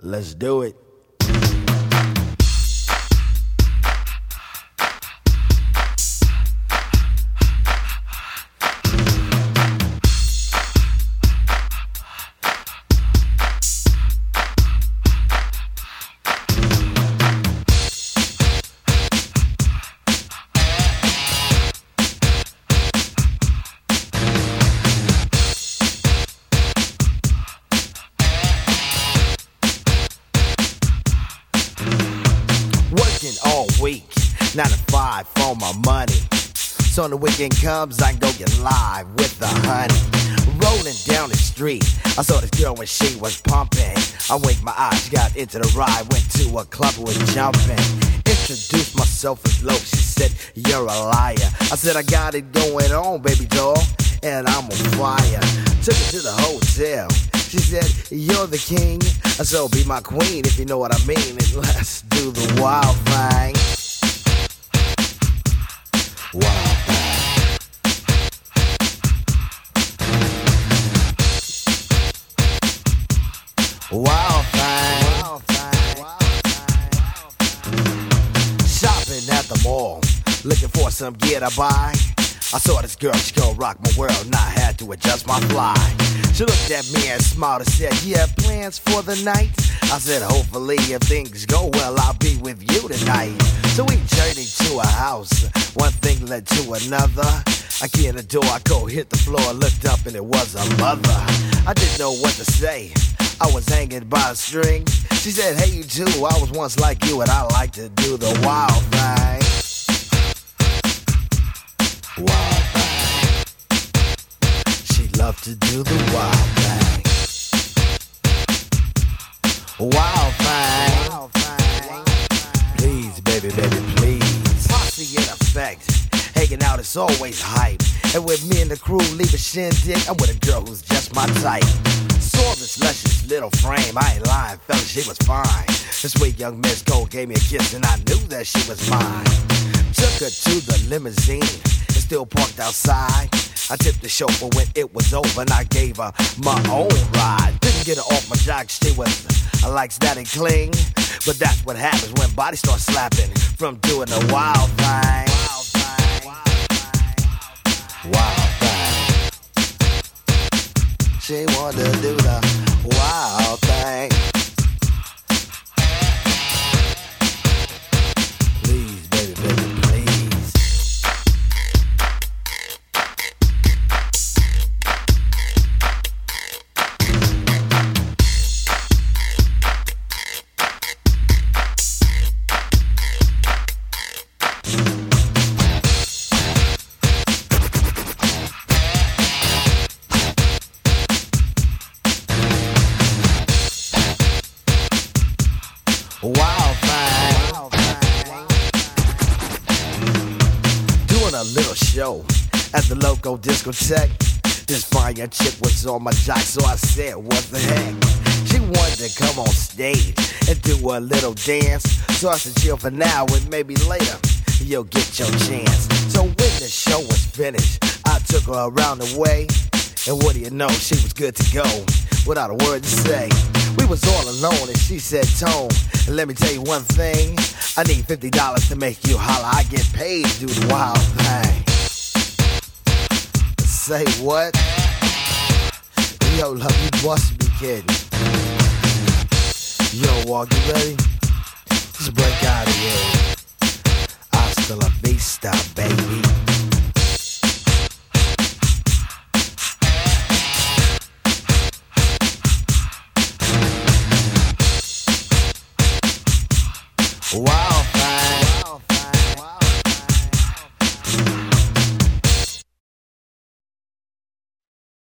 Let's do it. Working all week, 9 to 5 for my money. So when the weekend comes, I can go get live with the honey. Rolling down the street, I saw this girl when she was pumping. I winked my eyes, got into the ride, went to a club with jumping. Introduced myself as low, she said, you're a liar. I said, I got it going on, baby doll, and I'm on fire. Took her to the hotel. She said, you're the king, so be my queen if you know what I mean. And let's do the wild thing. Wild thing. Wild thing. Wild thing. Shopping at the mall, looking for some gear to buy. I saw this girl, she gon' rock my world, and I had to adjust my fly. She looked at me and smiled and said, you have plans for the night? I said, hopefully if things go well, I'll be with you tonight. So we journeyed to a house, one thing led to another. I key in the door, I go hit the floor, looked up and it was a mother. I didn't know what to say, I was hanging by a string. She said, hey you too, I was once like you and I like to do the wild thing. Wild thing. She loved to do the wild thing. Wild thing. Wild thing. Please, baby, baby, please. Posse in effect. Hanging out is always hype. And with me and the crew leave a shindig, I'm with a girl who's just my type. Saw this luscious little frame, I ain't lying, fella, she was fine. This sweet young Miss Cole gave me a kiss and I knew that she was mine. Took her to the limousine, it's still parked outside. I tipped the chauffeur when it was over and I gave her my own ride. Didn't get her off my jock, she was like static cling. But that's what happens when bodies start slapping from doing the wild thing. Wild thing. Wild thing. She wanted to do the wild thing. Please, baby, baby, please. Wild thing. Doing a little show at the local discotheque. This fine young chick was on my jock, so I said, what the heck? She wanted to come on stage and do a little dance. So I said, chill for now and maybe later you'll get your chance. So when the show was finished, I took her around the way. And what do you know, she was good to go without a word to say. We was all alone and she said, Tone, let me tell you one thing. I need $50 to make you holler. I get paid to do the wild thing. Say what? Yo, love, you must be kidding. Yo, Walk, you ready? Just break out of here. Hasta la vista, baby.